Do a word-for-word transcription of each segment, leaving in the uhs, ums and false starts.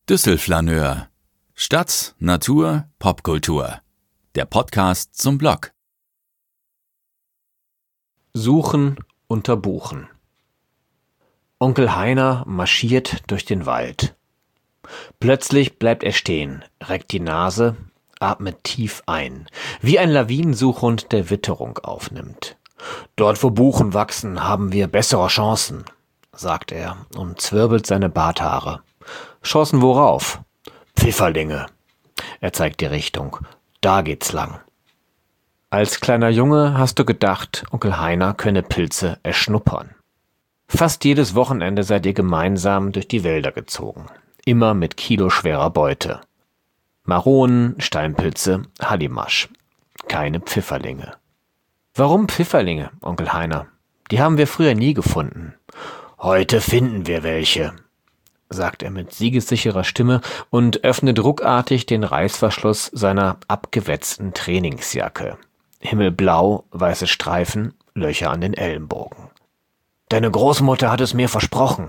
Düsselflaneur. Stadt, Natur, Popkultur. Der Podcast zum Blog. Suchen unter Buchen. Onkel Heiner marschiert durch den Wald. Plötzlich bleibt er stehen, reckt die Nase, atmet tief ein, wie ein Lawinensuchhund, der Witterung aufnimmt. »Dort, wo Buchen wachsen, haben wir bessere Chancen«, sagt er und zwirbelt seine Barthaare. »Chancen worauf?« »Pfifferlinge.« Er zeigt die Richtung. »Da geht's lang.« Als kleiner Junge hast du gedacht, Onkel Heiner könne Pilze erschnuppern. Fast jedes Wochenende seid ihr gemeinsam durch die Wälder gezogen. Immer mit kiloschwerer Beute. Maronen, Steinpilze, Hallimasch. Keine Pfifferlinge. »Warum Pfifferlinge, Onkel Heiner? Die haben wir früher nie gefunden.« »Heute finden wir welche«, sagt er mit siegessicherer Stimme und öffnet ruckartig den Reißverschluss seiner abgewetzten Trainingsjacke. Himmelblau, weiße Streifen, Löcher an den Ellenbogen. »Deine Großmutter hat es mir versprochen.«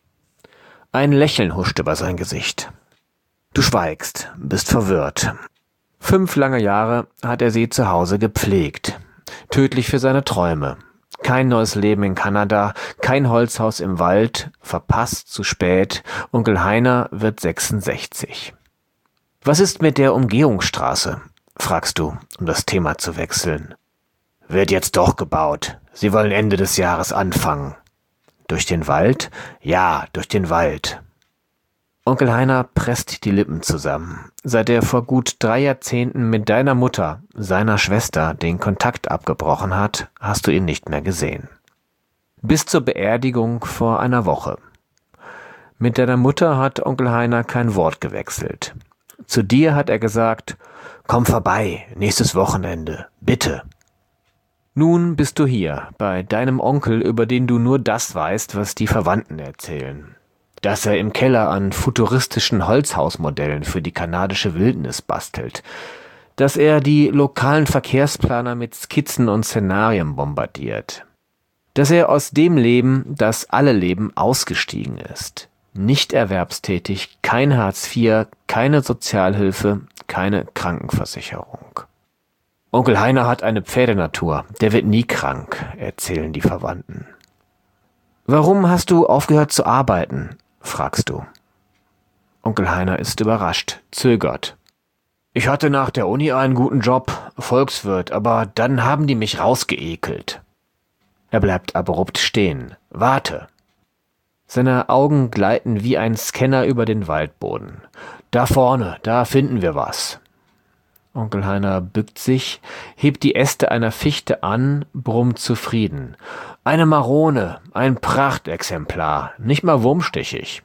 Ein Lächeln huscht über sein Gesicht. Du schweigst, bist verwirrt. Fünf lange Jahre hat er sie zu Hause gepflegt. Tödlich für seine Träume. Kein neues Leben in Kanada, kein Holzhaus im Wald, verpasst zu spät. Onkel Heiner wird sechsundsechzig. »Was ist mit der Umgehungsstraße?« fragst du, um das Thema zu wechseln. »Wird jetzt doch gebaut. Sie wollen Ende des Jahres anfangen.« »Durch den Wald?« »Ja, durch den Wald.« Onkel Heiner presst die Lippen zusammen. Seit er vor gut drei Jahrzehnten mit deiner Mutter, seiner Schwester, den Kontakt abgebrochen hat, hast du ihn nicht mehr gesehen. Bis zur Beerdigung vor einer Woche. Mit deiner Mutter hat Onkel Heiner kein Wort gewechselt. Zu dir hat er gesagt, »Komm vorbei, nächstes Wochenende, bitte.« Nun bist du hier, bei deinem Onkel, über den du nur das weißt, was die Verwandten erzählen. Dass er im Keller an futuristischen Holzhausmodellen für die kanadische Wildnis bastelt. Dass er die lokalen Verkehrsplaner mit Skizzen und Szenarien bombardiert. Dass er aus dem Leben, das alle leben, ausgestiegen ist. Nicht erwerbstätig, kein Hartz vier, keine Sozialhilfe, keine Krankenversicherung. Onkel Heiner hat eine Pferdenatur, der wird nie krank, erzählen die Verwandten. »Warum hast du aufgehört zu arbeiten?« fragst du. Onkel Heiner ist überrascht, zögert. »Ich hatte nach der Uni einen guten Job, Volkswirt, aber dann haben die mich rausgeekelt.« Er bleibt abrupt stehen. »Warte!« Seine Augen gleiten wie ein Scanner über den Waldboden. »Da vorne, da finden wir was.« Onkel Heiner bückt sich, hebt die Äste einer Fichte an, brummt zufrieden. »Eine Marone, ein Prachtexemplar, nicht mal wurmstichig.«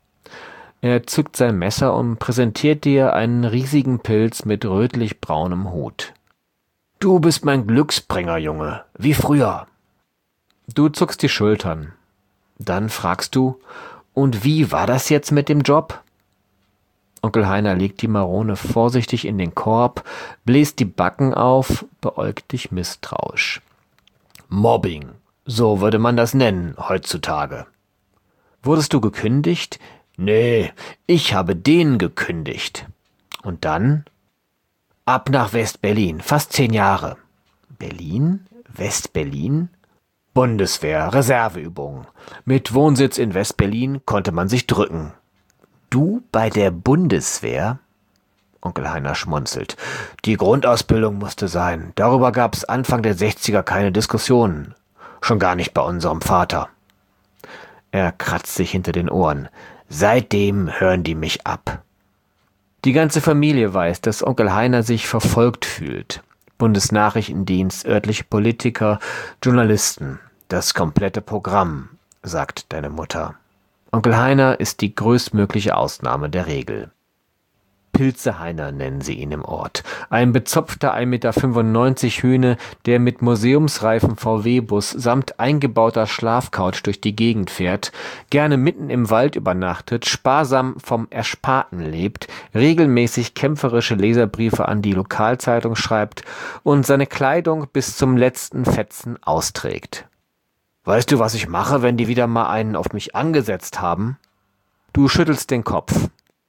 Er zückt sein Messer und präsentiert dir einen riesigen Pilz mit rötlich-braunem Hut. »Du bist mein Glücksbringer, Junge, wie früher.« Du zuckst die Schultern. Dann fragst du, »Und wie war das jetzt mit dem Job?« Onkel Heiner legt die Marone vorsichtig in den Korb, bläst die Backen auf, beäugt dich misstrauisch. »Mobbing, so würde man das nennen heutzutage.« »Wurdest du gekündigt?« »Nee, ich habe den gekündigt.« »Und dann?« »Ab nach West-Berlin, fast zehn Jahre.« »Berlin? West-Berlin?« »Bundeswehr, Reserveübungen. Mit Wohnsitz in West-Berlin konnte man sich drücken.« »Du bei der Bundeswehr?« Onkel Heiner schmunzelt. »Die Grundausbildung musste sein. Darüber gab es Anfang der sechziger keine Diskussionen. Schon gar nicht bei unserem Vater.« Er kratzt sich hinter den Ohren. »Seitdem hören die mich ab.« Die ganze Familie weiß, dass Onkel Heiner sich verfolgt fühlt. Bundesnachrichtendienst, örtliche Politiker, Journalisten. Das komplette Programm, sagt deine Mutter. Onkel Heiner ist die größtmögliche Ausnahme der Regel. Pilze Heiner nennen sie ihn im Ort. Ein bezopfter ein Meter fünfundneunzig Hühne, der mit museumsreifem V W-Bus samt eingebauter Schlafcouch durch die Gegend fährt, gerne mitten im Wald übernachtet, sparsam vom Ersparten lebt, regelmäßig kämpferische Leserbriefe an die Lokalzeitung schreibt und seine Kleidung bis zum letzten Fetzen austrägt. »Weißt du, was ich mache, wenn die wieder mal einen auf mich angesetzt haben?« Du schüttelst den Kopf.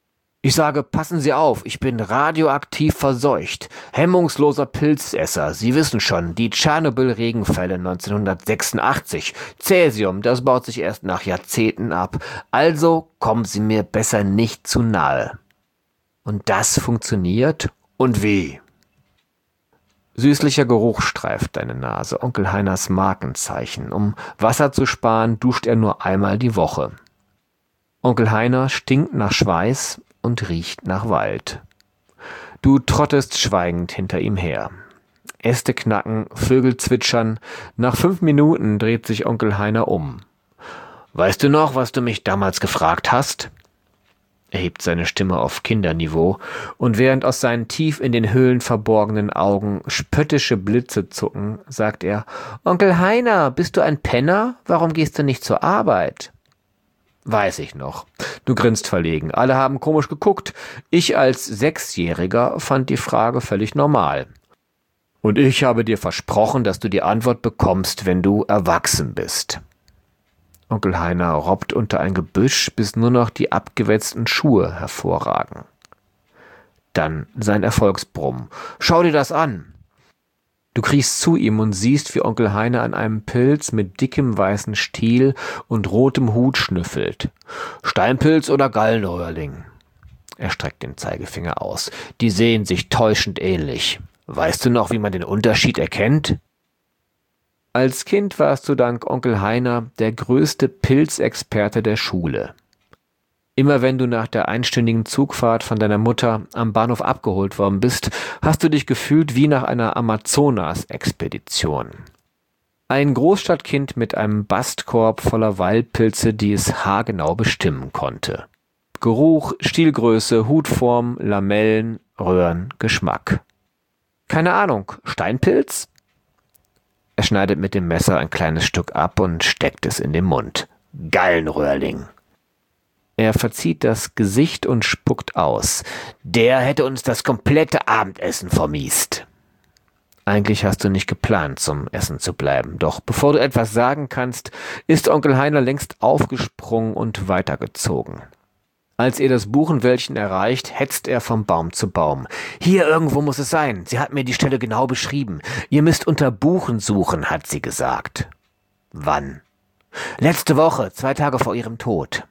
Ich sage, passen Sie auf, ich bin radioaktiv verseucht. Hemmungsloser Pilzesser. Sie wissen schon, die Tschernobyl-Regenfälle neunzehnhundertsechsundachtzig. Cäsium, das baut sich erst nach Jahrzehnten ab. Also kommen Sie mir besser nicht zu nahe. Und das funktioniert? Und wie? Süßlicher Geruch streift deine Nase, Onkel Heiners Markenzeichen. Um Wasser zu sparen, duscht er nur einmal die Woche. Onkel Heiner stinkt nach Schweiß und riecht nach Wald. Du trottest schweigend hinter ihm her. Äste knacken, Vögel zwitschern. Nach fünf Minuten dreht sich Onkel Heiner um. »Weißt du noch, was du mich damals gefragt hast?« Er hebt seine Stimme auf Kinderniveau, und während aus seinen tief in den Höhlen verborgenen Augen spöttische Blitze zucken, sagt er, »Onkel Heiner, bist du ein Penner? Warum gehst du nicht zur Arbeit?« »Weiß ich noch.« Du grinst verlegen. Alle haben komisch geguckt. Ich als Sechsjähriger fand die Frage völlig normal. »Und ich habe dir versprochen, dass du die Antwort bekommst, wenn du erwachsen bist.« Onkel Heiner robbt unter ein Gebüsch, bis nur noch die abgewetzten Schuhe hervorragen. Dann sein Erfolgsbrumm. »Schau dir das an!« Du kriechst zu ihm und siehst, wie Onkel Heiner an einem Pilz mit dickem weißen Stiel und rotem Hut schnüffelt. »Steinpilz oder Gallenröhrling?« Er streckt den Zeigefinger aus. »Die sehen sich täuschend ähnlich. Weißt du noch, wie man den Unterschied erkennt?« Als Kind warst du dank Onkel Heiner der größte Pilzexperte der Schule. Immer wenn du nach der einstündigen Zugfahrt von deiner Mutter am Bahnhof abgeholt worden bist, hast du dich gefühlt wie nach einer Amazonas-Expedition. Ein Großstadtkind mit einem Bastkorb voller Waldpilze, die es haargenau bestimmen konnte. Geruch, Stielgröße, Hutform, Lamellen, Röhren, Geschmack. Keine Ahnung, Steinpilz? Er schneidet mit dem Messer ein kleines Stück ab und steckt es in den Mund. Gallenröhrling. Er verzieht das Gesicht und spuckt aus. Der hätte uns das komplette Abendessen vermiest. Eigentlich hast du nicht geplant, zum Essen zu bleiben. Doch bevor du etwas sagen kannst, ist Onkel Heiner längst aufgesprungen und weitergezogen. Als ihr das Buchenwäldchen erreicht, hetzt er vom Baum zu Baum. »Hier irgendwo muss es sein. Sie hat mir die Stelle genau beschrieben. Ihr müsst unter Buchen suchen«, hat sie gesagt. »Wann?« »Letzte Woche, zwei Tage vor ihrem Tod.«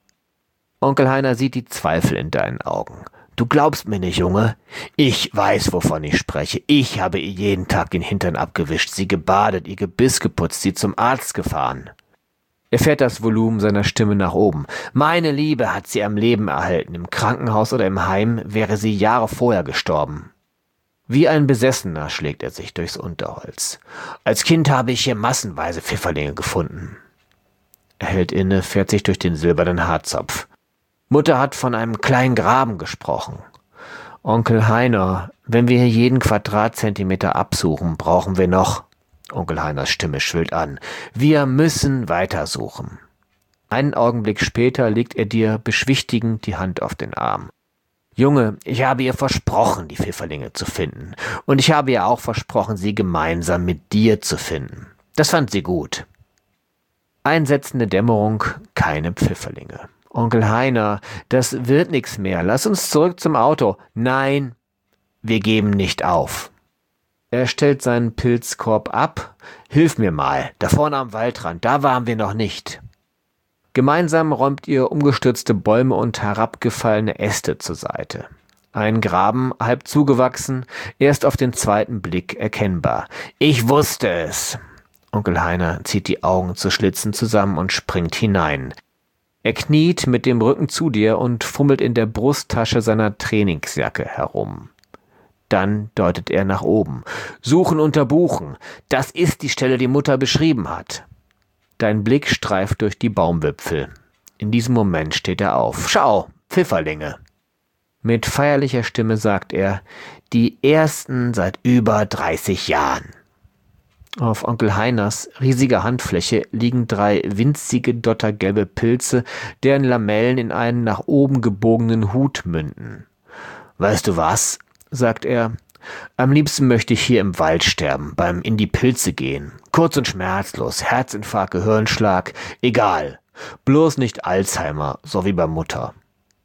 Onkel Heiner sieht die Zweifel in deinen Augen. »Du glaubst mir nicht, Junge? Ich weiß, wovon ich spreche. Ich habe ihr jeden Tag den Hintern abgewischt, sie gebadet, ihr Gebiss geputzt, sie zum Arzt gefahren.« Er fährt das Volumen seiner Stimme nach oben. »Meine Liebe hat sie am Leben erhalten. Im Krankenhaus oder im Heim wäre sie Jahre vorher gestorben.« Wie ein Besessener schlägt er sich durchs Unterholz. »Als Kind habe ich hier massenweise Pfifferlinge gefunden.« Er hält inne, fährt sich durch den silbernen Haarzopf. »Mutter hat von einem kleinen Graben gesprochen. Onkel Heiner, wenn wir hier jeden Quadratzentimeter absuchen, brauchen wir noch...« Onkel Heiners Stimme schwillt an. »Wir müssen weitersuchen.« Einen Augenblick später legt er dir beschwichtigend die Hand auf den Arm. »Junge, ich habe ihr versprochen, die Pfifferlinge zu finden. Und ich habe ihr auch versprochen, sie gemeinsam mit dir zu finden. Das fand sie gut.« Einsetzende Dämmerung, keine Pfifferlinge. »Onkel Heiner, das wird nix mehr. Lass uns zurück zum Auto.« »Nein, wir geben nicht auf.« Er stellt seinen Pilzkorb ab. »Hilf mir mal, da vorne am Waldrand, da waren wir noch nicht.« Gemeinsam räumt ihr umgestürzte Bäume und herabgefallene Äste zur Seite. Ein Graben, halb zugewachsen, erst auf den zweiten Blick erkennbar. »Ich wusste es!« Onkel Heiner zieht die Augen zu Schlitzen zusammen und springt hinein. Er kniet mit dem Rücken zu dir und fummelt in der Brusttasche seiner Trainingsjacke herum. Dann deutet er nach oben. »Suchen unter Buchen. Das ist die Stelle, die Mutter beschrieben hat.« Dein Blick streift durch die Baumwipfel. In diesem Moment steht er auf. »Schau, Pfifferlinge!« Mit feierlicher Stimme sagt er, »Die ersten seit über dreißig Jahren.« Auf Onkel Heiners riesiger Handfläche liegen drei winzige dottergelbe Pilze, deren Lamellen in einen nach oben gebogenen Hut münden. »Weißt du was?« sagt er. »Am liebsten möchte ich hier im Wald sterben, beim in die Pilze gehen. Kurz und schmerzlos, Herzinfarkt, Gehirnschlag, egal. Bloß nicht Alzheimer, so wie bei Mutter.«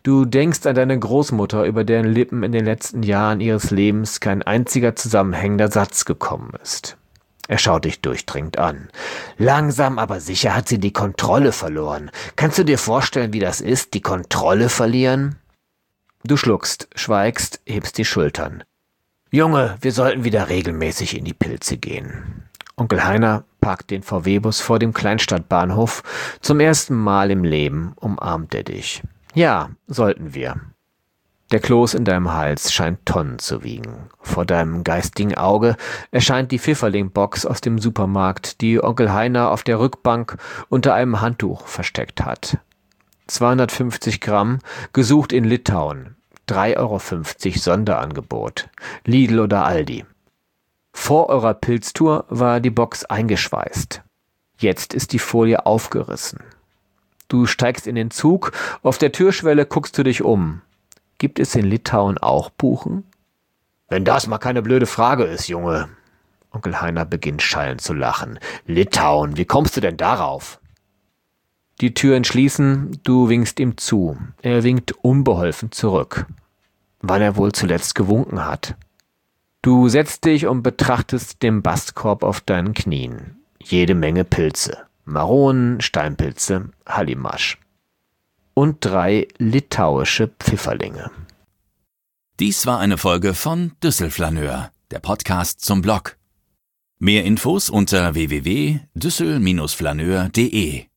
Du denkst an deine Großmutter, über deren Lippen in den letzten Jahren ihres Lebens kein einziger zusammenhängender Satz gekommen ist. Er schaut dich durchdringend an. Langsam aber sicher hat sie die Kontrolle verloren. Kannst du dir vorstellen, wie das ist, die Kontrolle verlieren? Du schluckst, schweigst, hebst die Schultern. Junge, wir sollten wieder regelmäßig in die Pilze gehen. Onkel Heiner parkt den V W-Bus vor dem Kleinstadtbahnhof. Zum ersten Mal im Leben umarmt er dich. Ja, sollten wir. Der Kloß in deinem Hals scheint Tonnen zu wiegen. Vor deinem geistigen Auge erscheint die Pfifferling-Box aus dem Supermarkt, die Onkel Heiner auf der Rückbank unter einem Handtuch versteckt hat. zweihundertfünfzig Gramm, gesucht in Litauen. drei Euro fünfzig Sonderangebot. Lidl oder Aldi. Vor eurer Pilztour war die Box eingeschweißt. Jetzt ist die Folie aufgerissen. Du steigst in den Zug, auf der Türschwelle guckst du dich um. Gibt es in Litauen auch Buchen? Wenn das mal keine blöde Frage ist, Junge. Onkel Heiner beginnt schallend zu lachen. Litauen, wie kommst du denn darauf? Die Türen schließen, du winkst ihm zu. Er winkt unbeholfen zurück. Wann er wohl zuletzt gewunken hat. Du setzt dich und betrachtest den Bastkorb auf deinen Knien. Jede Menge Pilze. Maronen, Steinpilze, Hallimasch. Und drei litauische Pfifferlinge. Dies war eine Folge von Düsselflaneur, der Podcast zum Blog. Mehr Infos unter w w w punkt düssel Bindestrich flaneur punkt de.